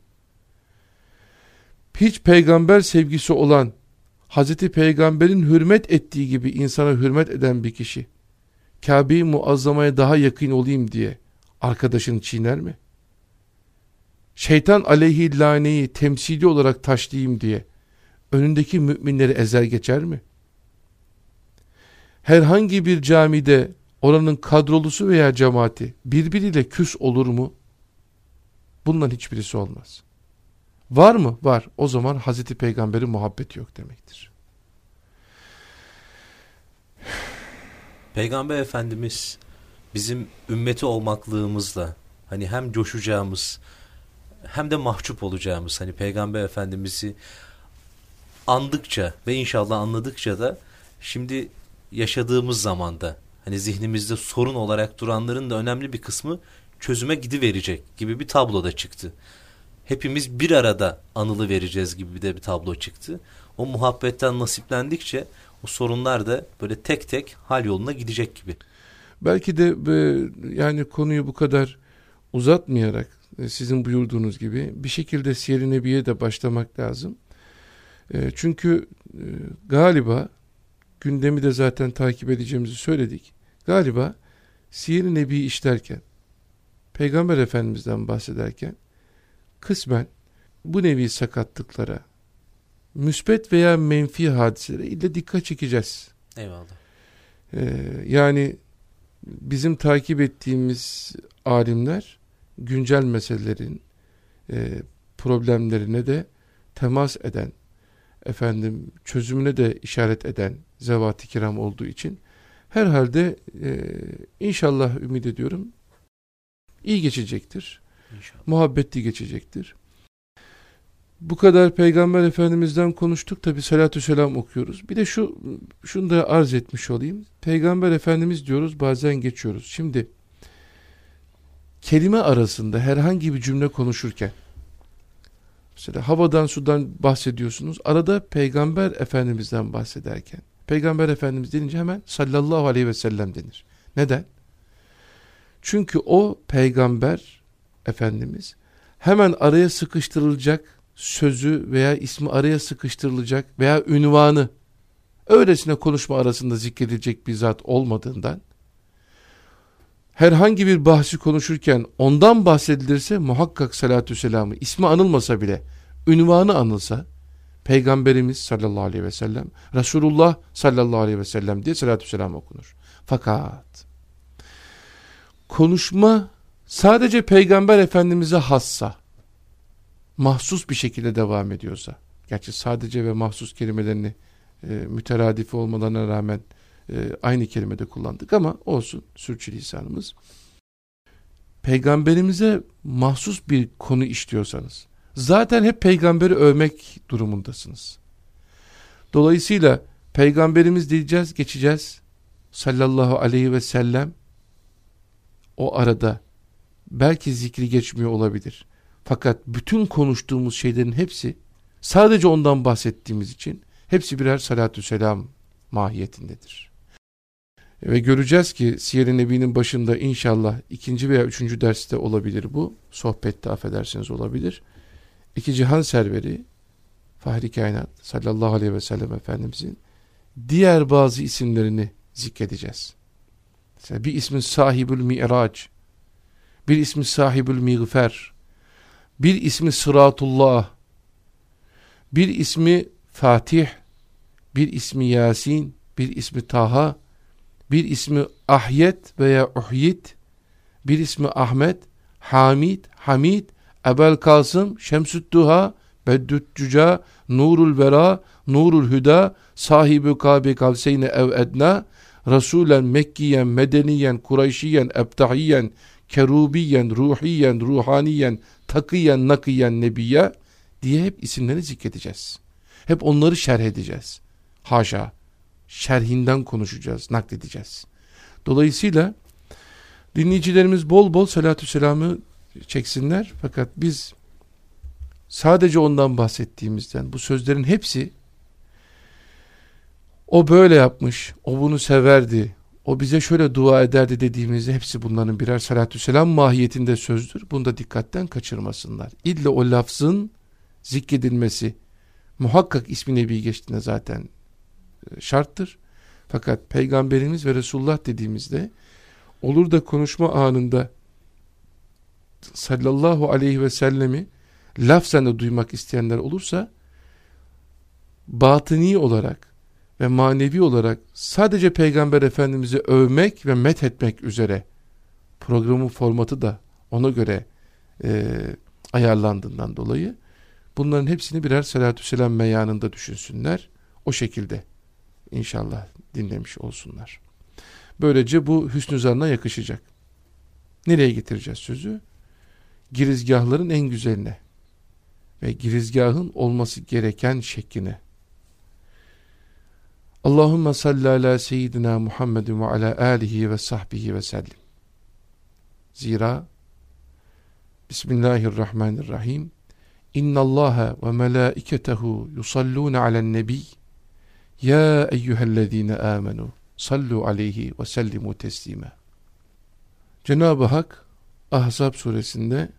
Speaker 2: Hiç peygamber sevgisi olan, Hazreti Peygamber'in hürmet ettiği gibi insana hürmet eden bir kişi, Kabe-i Muazzama'ya daha yakın olayım diye arkadaşını çiğner mi? Şeytan aleyhi laneyi temsili olarak taşlayayım diye önündeki müminleri ezer geçer mi? Herhangi bir camide oranın kadrolusu veya cemaati birbiriyle küs olur mu? Bundan hiçbirisi olmaz. Var mı? Var. O zaman Hazreti Peygamber'in muhabbeti yok demektir.
Speaker 1: Peygamber Efendimiz bizim ümmeti olmaklığımızla hani hem coşacağımız hem de mahcup olacağımız, hani Peygamber Efendimiz'i andıkça ve inşallah anladıkça da şimdi yaşadığımız zamanda hani zihnimizde sorun olarak duranların da önemli bir kısmı çözüme gidiverecek gibi bir tablo da çıktı. Hepimiz bir arada anılı vereceğiz gibi bir de bir tablo çıktı. O muhabbetten nasiplendikçe o sorunlar da böyle tek tek hal yoluna gidecek gibi.
Speaker 2: Belki de yani konuyu bu kadar uzatmayarak sizin buyurduğunuz gibi bir şekilde Siyer-i Nebi'ye de başlamak lazım. Çünkü galiba gündemi de zaten takip edeceğimizi söyledik. Galiba Siyer-i Nebi işlerken, Peygamber Efendimiz'den bahsederken kısmen bu nevi sakatlıklara, müsbet veya menfi hadiselere ile dikkat çekeceğiz.
Speaker 1: Eyvallah.
Speaker 2: Ee, yani bizim takip ettiğimiz alimler güncel meselelerin e, problemlerine de temas eden, efendim çözümüne de işaret eden zevat-ı kiram olduğu için herhalde e, inşallah ümit ediyorum iyi geçecektir.
Speaker 1: İnşallah.
Speaker 2: Muhabbetli geçecektir. Bu kadar Peygamber Efendimiz'den konuştuk, tabi salatü selam okuyoruz. Bir de şu şunu da arz etmiş olayım. Peygamber Efendimiz diyoruz, bazen geçiyoruz. Şimdi kelime arasında herhangi bir cümle konuşurken, mesela havadan sudan bahsediyorsunuz, arada Peygamber Efendimiz'den bahsederken, Peygamber Efendimiz denince hemen sallallahu aleyhi ve sellem denir. Neden? Çünkü o Peygamber Efendimiz hemen araya sıkıştırılacak sözü veya ismi araya sıkıştırılacak veya ünvanı öylesine konuşma arasında zikredilecek bir zat olmadığından, herhangi bir bahsi konuşurken ondan bahsedilirse muhakkak salatü selamı, ismi anılmasa bile ünvanı anılsa, Peygamberimiz sallallahu aleyhi ve sellem, Resulullah sallallahu aleyhi ve sellem diye salatü selam okunur. Fakat konuşma sadece Peygamber Efendimiz'e hassa, mahsus bir şekilde devam ediyorsa, gerçi sadece ve mahsus kelimelerini e, müteradifi olmalarına rağmen e, aynı kelimede kullandık ama olsun, sürçülisanımız. Peygamberimize mahsus bir konu işliyorsanız, zaten hep peygamberi övmek durumundasınız. Dolayısıyla Peygamberimiz diyeceğiz, geçeceğiz, sallallahu aleyhi ve sellem, o arada belki zikri geçmiyor olabilir. Fakat bütün konuştuğumuz şeylerin hepsi sadece ondan bahsettiğimiz için hepsi birer salatü selam mahiyetindedir. Ve göreceğiz ki Siyer-i Nebi'nin başında inşallah ikinci veya üçüncü derste olabilir bu. Sohbette affedersiniz olabilir. İki cihan serveri Fahri Kainat sallallahu aleyhi ve sellem Efendimizin diğer bazı isimlerini zikredeceğiz. Mesela bir ismin sahibül mi'rac, bir ismi sahibül miğfer, bir ismi sıratullah, bir ismi Fatih, bir ismi Yasin, bir ismi Taha, bir ismi Ahyet veya Uhyit, bir ismi Ahmet, Hamid, Hamid, Ebel Kasım, Şemsüdduha, Beddüccüca, Nurul Vera, Nurul Hüda, Sahibi Kabe Kavseyne ev edna, Rasulen Mekkiyen, Medeniyen, Kureyşiyen, Ebtahiyen, Kerubiyen, Ruhiyen, Ruhaniyen, Takiyen, Nakiyen, Nebiye diye hep isimlerini zikredeceğiz. Hep onları şerh edeceğiz. Haşa, şerhinden konuşacağız, nakledeceğiz. Dolayısıyla dinleyicilerimiz bol bol salatü selamı çeksinler. Fakat biz sadece ondan bahsettiğimizden, bu sözlerin hepsi o böyle yapmış, o bunu severdi, o bize şöyle dua ederdi dediğimizde hepsi bunların birer salatü selam mahiyetinde sözdür. Bunu da dikkatten kaçırmasınlar. İlle o lafzın zikredilmesi muhakkak ismi Nebi geçtiğinde zaten şarttır. Fakat Peygamberimiz ve Resulullah dediğimizde olur da konuşma anında sallallahu aleyhi ve sellemi lafzen de duymak isteyenler olursa batıni olarak ve manevi olarak sadece Peygamber Efendimiz'i övmek ve methetmek üzere programın formatı da ona göre e, ayarlandığından dolayı bunların hepsini birer salatü selam meyanında düşünsünler. O şekilde inşallah dinlemiş olsunlar. Böylece bu hüsnü zanna yakışacak. Nereye getireceğiz sözü? Girizgahların en güzeline ve girizgahın olması gereken şekline. Allahümme salli ala seyyidina Muhammedin ve ala alihi ve sahbihi ve sellim. Zira Bismillahirrahmanirrahim. İnnallâhe ve melâiketehu yusallûne alen nebi. Ya eyyühellezîne âmenû sallu aleyhi ve sellimu teslîme. Cenab-ı Hak Ahzab suresinde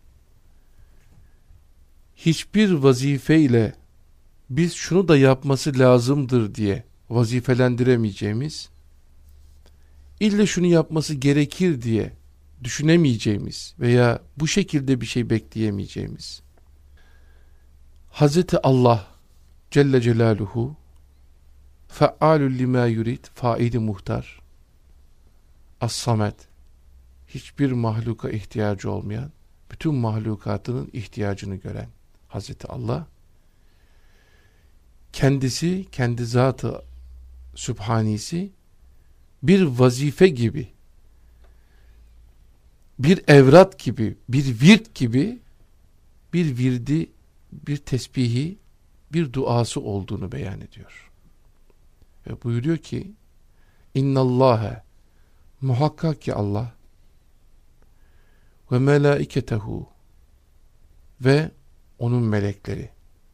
Speaker 2: hiçbir vazifeyle biz şunu da yapması lazımdır diye vazifelendiremeyeceğimiz ille şunu yapması gerekir diye düşünemeyeceğimiz veya bu şekilde bir şey bekleyemeyeceğimiz Hazreti Allah Celle Celaluhu fealül lima yurid, faili muhtar, as-samet, hiçbir mahluka ihtiyacı olmayan, bütün mahlukatının ihtiyacını gören Hazreti Allah, kendisi, kendi zatı Sübhanisi bir vazife gibi, bir evrat gibi, bir virt gibi, bir virdi, bir tesbihi, bir duası olduğunu beyan ediyor. Ve buyuruyor ki, İnnallâhe, muhakkak ki Allah, ve melâiketehu, ve onun melekleri,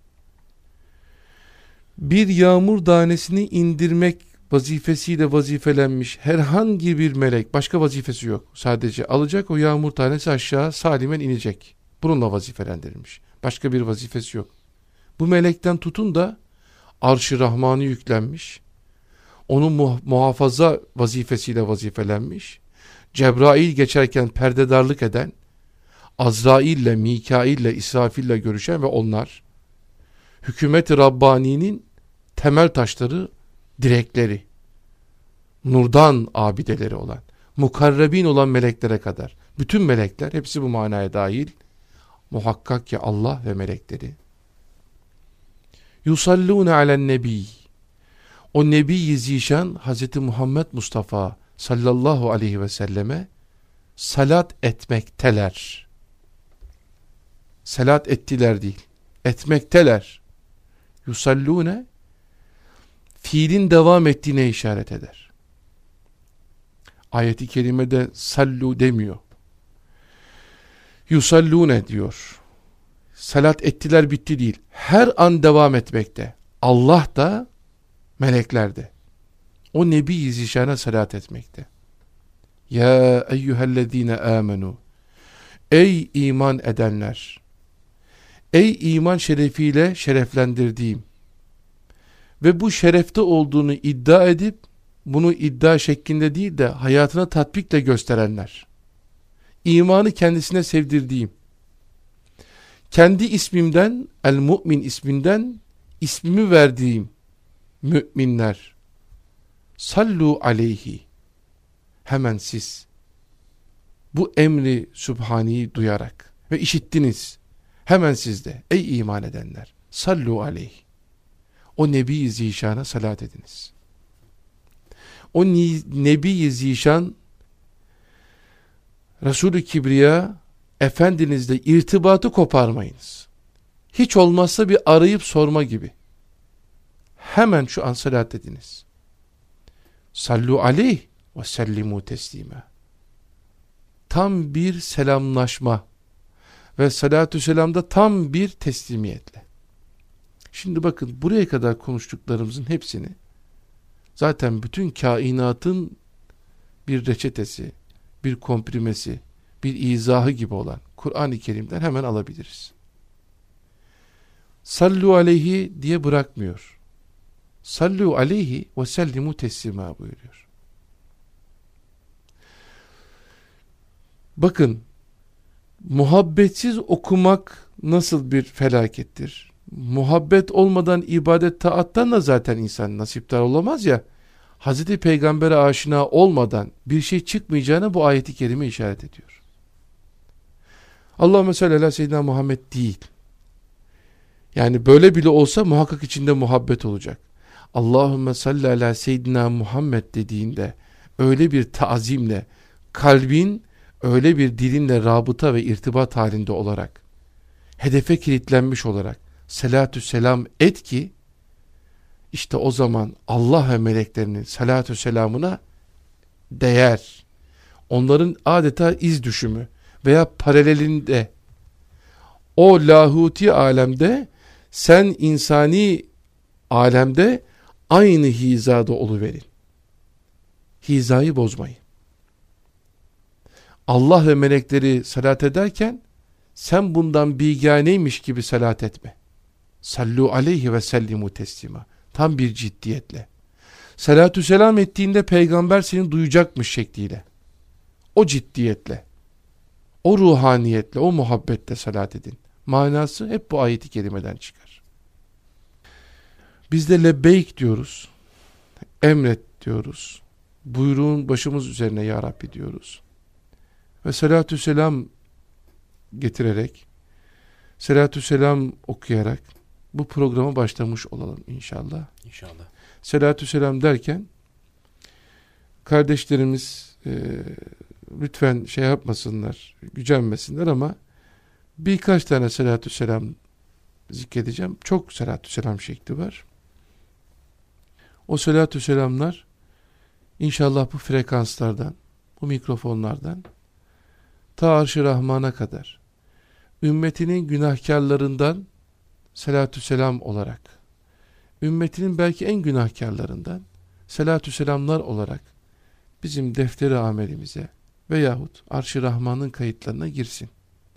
Speaker 2: bir yağmur tanesini indirmek vazifesiyle vazifelenmiş herhangi bir melek, başka vazifesi yok. Sadece alacak, o yağmur tanesi aşağı salimen inecek. Bununla vazifelendirilmiş. Başka bir vazifesi yok. Bu melekten tutun da Arş-ı Rahman'ı yüklenmiş. Onun muh muhafaza vazifesiyle vazifelenmiş. Cebrail geçerken perdedarlık eden, Azrail'le, Mikail'le, İsrafil'le görüşen ve onlar hükümet-i Rabbani'nin temel taşları, direkleri, nurdan abideleri olan, mukarrebin olan meleklere kadar, bütün melekler, hepsi bu manaya dahil, muhakkak ki Allah ve melekleri. Yusallûne alen nebi, o Nebi-i Zişan Hazreti Muhammed Mustafa sallallahu aleyhi ve selleme salat etmekteler. Salat ettiler değil, etmekteler. Yusallûne, fiilin devam ettiğine işaret eder. Ayet-i kerimede sallu demiyor. Yusallûne diyor. Salat ettiler bitti değil. Her an devam etmekte. Allah da, melekler de. O Nebi-i Zişan'a salat etmekte. Ya eyyühellezine amenu. Ey iman edenler. Ey iman şerefiyle şereflendirdiğim ve bu şerefte olduğunu iddia edip bunu iddia şeklinde değil de hayatına tatbikle gösterenler. İmanı kendisine sevdirdiğim, kendi ismimden, El-Mu'min isminden ismimi verdiğim müminler. Sallu aleyhi. Hemen siz bu emri Sübhani'yi duyarak ve işittiniz. Hemen siz de ey iman edenler, sallu aleyhi. O Nebi-i Zişan'a salat ediniz. O Nebi-i Zişan Resul-i Kibriya Efendinizle irtibatı koparmayınız. Hiç olmazsa bir arayıp sorma gibi. Hemen şu an salat ediniz. Sallu aleyh ve sellimu teslime. Tam bir selamlaşma ve salatü selamda tam bir teslimiyetle. Şimdi bakın, buraya kadar konuştuklarımızın hepsini zaten bütün kainatın bir reçetesi, bir komprimesi, bir izahı gibi olan Kur'an-ı Kerim'den hemen alabiliriz. Sallu aleyhi diye bırakmıyor. Sallu aleyhi ve sellimu teslima buyuruyor. Bakın, muhabbetsiz okumak nasıl bir felakettir. Muhabbet olmadan ibadet taattan da zaten insan nasipdar olamaz ya. Hazreti Peygamber'e aşina olmadan bir şey çıkmayacağına bu ayeti kerime işaret ediyor. Allahümme salli ala seyyidina Muhammed değil. Yani böyle bile olsa muhakkak içinde muhabbet olacak. Allahümme salli ala seyyidina Muhammed dediğinde öyle bir tazimle, kalbin öyle bir dilinle rabıta ve irtibat halinde olarak, hedefe kilitlenmiş olarak salatü selam et ki, işte o zaman Allah ve meleklerinin salatü selamına değer. Onların adeta iz düşümü veya paralelinde, o lahuti alemde sen insani alemde aynı hizada oluverin. Hizayı bozmayın. Allah ve melekleri salat ederken sen bundan biganeymiş gibi salat etme. Sallu aleyhi ve sellimu teslima. Tam bir ciddiyetle. Salatü selam ettiğinde peygamber seni duyacakmış şekliyle. O ciddiyetle, o ruhaniyetle, o muhabbetle salat edin. Manası hep bu ayeti kerimeden çıkar. Biz de lebbeyk diyoruz, emret diyoruz, buyruğun başımız üzerine ya Rabbi diyoruz. Ve salatü selam getirerek, salatü selam okuyarak bu programa başlamış olalım inşallah.
Speaker 1: İnşallah.
Speaker 2: Salatü selam derken kardeşlerimiz e, lütfen şey yapmasınlar, gücenmesinler ama birkaç tane salatü selam zikredeceğim. Çok salatü selam şekli var. O salatü selamlar inşallah bu frekanslardan, bu mikrofonlardan ta Arş-ı Rahman'a kadar ümmetinin günahkarlarından salatü selam olarak, ümmetinin belki en günahkarlarından salatü selamlar olarak bizim defteri amelimize veyahut Arş-ı Rahman'ın kayıtlarına girsin.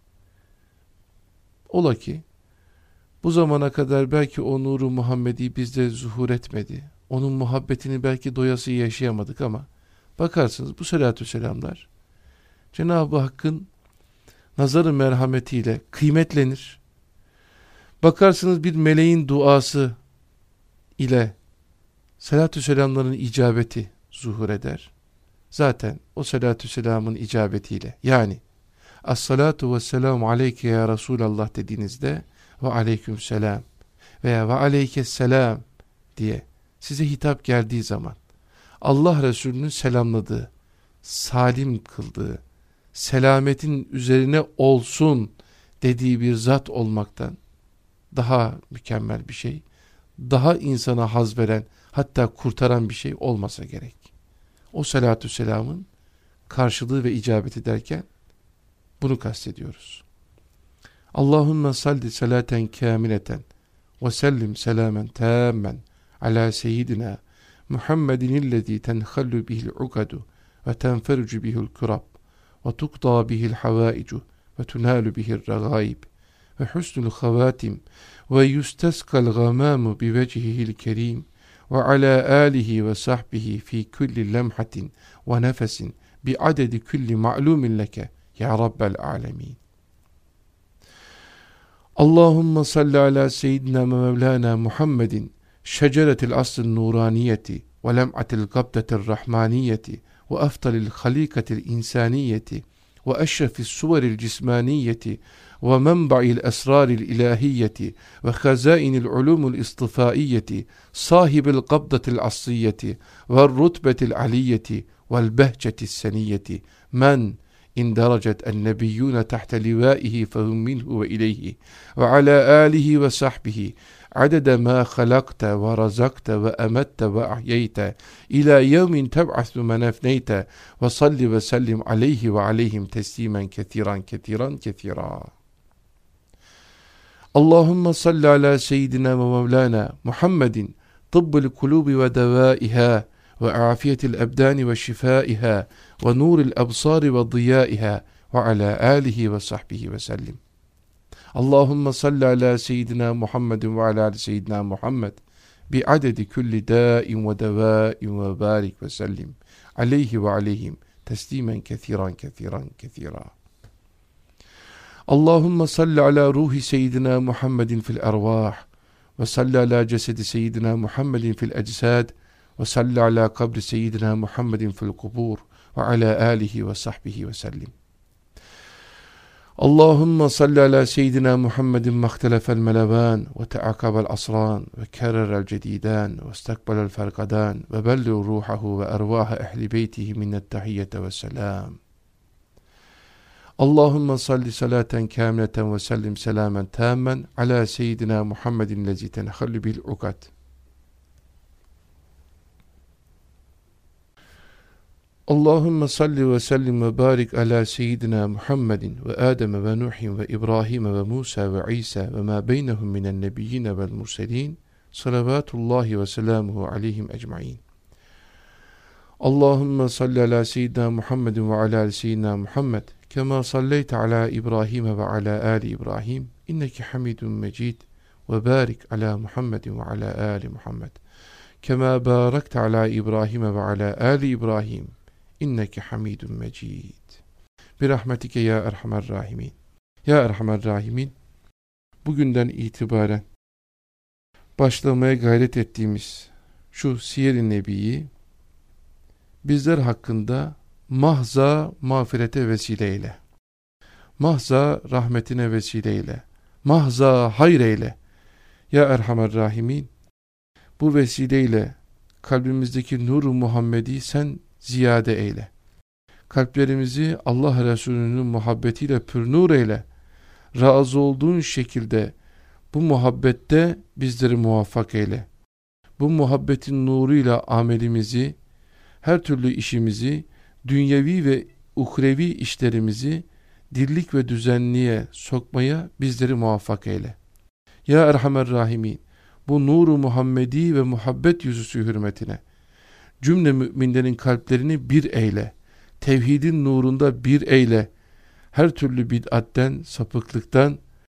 Speaker 2: Ola ki bu zamana kadar belki o nuru Muhammedi bizde zuhur etmedi. Onun muhabbetini belki doyası yaşayamadık ama bakarsınız bu salatü selamlar Cenab-ı Hakk'ın nazarı merhametiyle kıymetlenir. Bakarsınız bir meleğin duası ile salatü selamların icabeti zuhur eder. Zaten o salatü selamın icabetiyle, yani as-salatu vesselamu aleyke ya Resulallah dediğinizde ve aleyküm selam veya ve aleykes selam diye size hitap geldiği zaman Allah Resulü'nün selamladığı, salim kıldığı, selametin üzerine olsun dediği bir zat olmaktan daha mükemmel bir şey, daha insana haz veren, hatta kurtaran bir şey olmasa gerek. O salatü selamın karşılığı ve icabeti derken bunu kastediyoruz. Allahümme salli salaten kamileten ve sellim selamen tammen ala seyyidina Muhammedinillezî tenhallu bihil ukadu ve tenfercu bihil kurab ve tukta bihil havaicu ve tunalu bihil ragaib ve husnul havatim ve yusteskal gamamu bi vecihihil kerim ve ala alihi ve sahbihi fi kulli lemhatin ve nefesin bi adedi kulli ma'lumin leke ya Rabbel alemin. Allahümme salli ala seyyidina ve mevlana Muhammedin şeceretil asl nuraniyeti ve lem'atil gabdetil rahmaniyeti ve eftalil halikatil insaniyeti ve eşrefis suveril cismaniyeti ve menba'il esraril ilahiyeti ve hazainil ulumul istifaiyeti sahibil gabdetil asiyeti ve rutbetil aliyeti vel behçetis seniyeti men indaracat ennebiyyûne tahte livâihi fehum minhu ve ileyhi ve alâ âlihi ve sahbihi adede mâ halakte ve razakte ve emette ve ahyeyte ilâ yevmin teb'asu men efneyte ve salli ve sellim aleyhi ve aleyhim teslimen kethiran kethiran kethira. Allahümme salli ala seyyidina ve mevlana Muhammedin tıbbul kulubi ve devâiha ve afiyetil ebdani ve şifâiha ve nuril absari ve diyâiha ve ala âlihi ve sahbihi ve sellim. Allahümme salli ala seyyidina Muhammedin ve ala seyyidina Muhammed bi adedi kulli dâin ve devâin ve barik ve sellim aleyhi ve aleyhim teslimen kethiran kethiran kethira. Allahümme salli ala ruhi seyyidina Muhammedin fil ervah ve salli ala cesedi seyyidina Muhammedin fil eczad ve salli ala kabri seyyidina Muhammedin fil kubur ve ala alihi ve sahbihi ve sellim. Allahümme salli ala seyyidina Muhammedin mahtelefel melevan ve teakabel asran ve kererel cedidan ve istekbelel ferkadan ve belli ruhahu ve ervaha ehli beytihi minnet tahiyyete ve selam. Allahümme salli salaten kamileten ve sellim selamen tammen ala seyyidina Muhammedin lezi tenhallu bil ukad. Allahümme salli ve sellim ve barik ala seyyidina Muhammedin ve Adem ve Nuhin ve İbrahim ve Musa ve İsa ve ma beynehum minen nebiyyine vel murselin salavatullahi ve selamuhu aleyhim ecmain. Allahümme salli ala seyyidina Muhammedin ve ala seyyidina Muhammed kema salleyte ala İbrahim ve ala ali İbrahim inneki hamidun mecid ve barik ala Muhammedin ve ala ali Muhammed kema barakte ala İbrahim ve ala ali İbrahim inneke hamidun mecid. Bir rahmetike ya erhamer rahimin. Ya erhamer rahimin, bugünden itibaren başlamaya gayret ettiğimiz şu Siyer-i Nebi'yi bizler hakkında mahza mağfirete vesile eyle. Mahza rahmetine vesile eyle. Mahza hayır eyle. Ya erhamer rahimin, bu vesileyle kalbimizdeki nur-u Muhammed'i sen ziyade eyle. Kalplerimizi Allah Resulü'nün muhabbetiyle pürnur eyle. Razı olduğun şekilde bu muhabbette bizleri muvaffak eyle. Bu muhabbetin nuruyla amelimizi, her türlü işimizi, dünyevi ve uhrevi işlerimizi dirlik ve düzenliğe sokmaya bizleri muvaffak eyle. Ya Erhamer Rahimin, bu nuru Muhammedi ve muhabbet yüzüsü hürmetine cümle müminlerin kalplerini bir eyle. Tevhidin nurunda bir eyle. Her türlü bid'atten, sapıklıktan,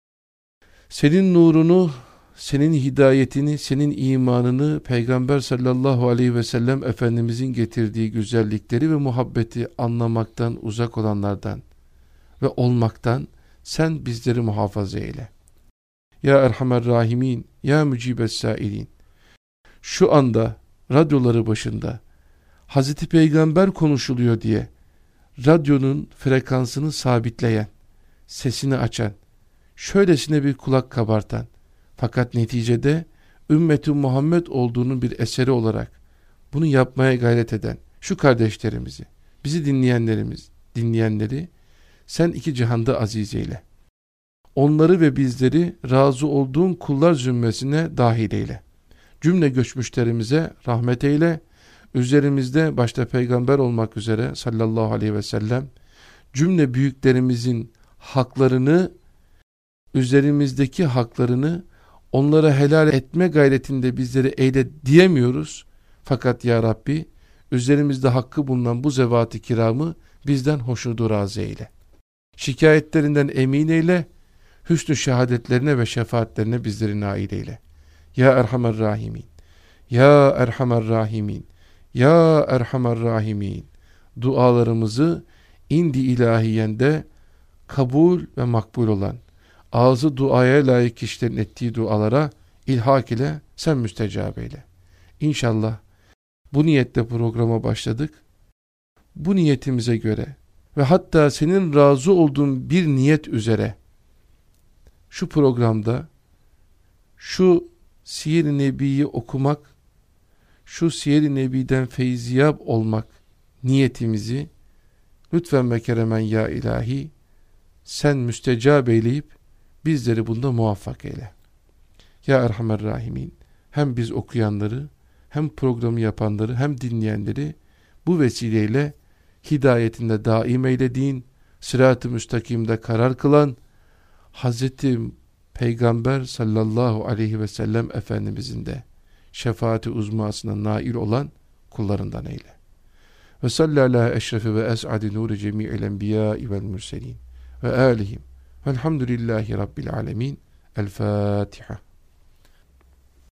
Speaker 2: senin nurunu, senin hidayetini, senin imanını, Peygamber sallallahu aleyhi ve sellem Efendimizin getirdiği güzellikleri ve muhabbeti anlamaktan uzak olanlardan ve olmaktan sen bizleri muhafaza eyle. Ya Erhamer Rahimin, Ya Mücibes Sailin, şu anda radyoları başında Hazreti Peygamber konuşuluyor diye radyonun frekansını sabitleyen, sesini açan, şöylesine bir kulak kabartan, fakat neticede ümmeti Muhammed olduğunun bir eseri olarak bunu yapmaya gayret eden şu kardeşlerimizi, bizi dinleyenlerimiz, dinleyenleri sen iki cihanda aziz eyle. Onları ve bizleri razı olduğun kullar zümresine dahil eyle. Cümle göçmüşlerimize rahmet eyle. Üzerimizde başta peygamber olmak üzere sallallahu aleyhi ve sellem cümle büyüklerimizin haklarını, üzerimizdeki haklarını onlara helal etme gayretinde bizleri eyle diyemiyoruz. Fakat ya Rabbi, üzerimizde hakkı bulunan bu zevat-ı kiramı bizden hoşnudu razı eyle. Şikayetlerinden emin eyle, hüsnü şehadetlerine ve şefaatlerine bizleri nail eyle. Ya Erhamer Rahimin, Ya Erhamer Rahimin, Ya Erhamer Rahimin, dualarımızı indi ilahiyende kabul ve makbul olan, ağzı duaya layık kişilerin ettiği dualara ilhak ile sen müstecab eyle. İnşallah bu niyetle programa başladık. Bu niyetimize göre ve hatta senin razı olduğun bir niyet üzere şu programda şu Siyer-i Nebi'yi okumak, şu Siyer-i Nebi'den feyziyab olmak niyetimizi lütfen ve keremen ya ilahi sen müstecab eyleyip bizleri bunda muvaffak eyle. Ya Erhamer Rahimin, hem biz okuyanları, hem programı yapanları, hem dinleyenleri bu vesileyle hidayetinde daim eylediğin, sırat-ı müstakimde karar kılan Hazreti Peygamber sallallahu aleyhi ve sellem Efendimizin de şefaati uzmasına nail olan kullarından eyle. Ve sallallahu eşrefi ve es'adi nuri cemi'il enbiyâi vel mürselin ve âlihim velhamdülillahi rabbil alemin. El Fatiha.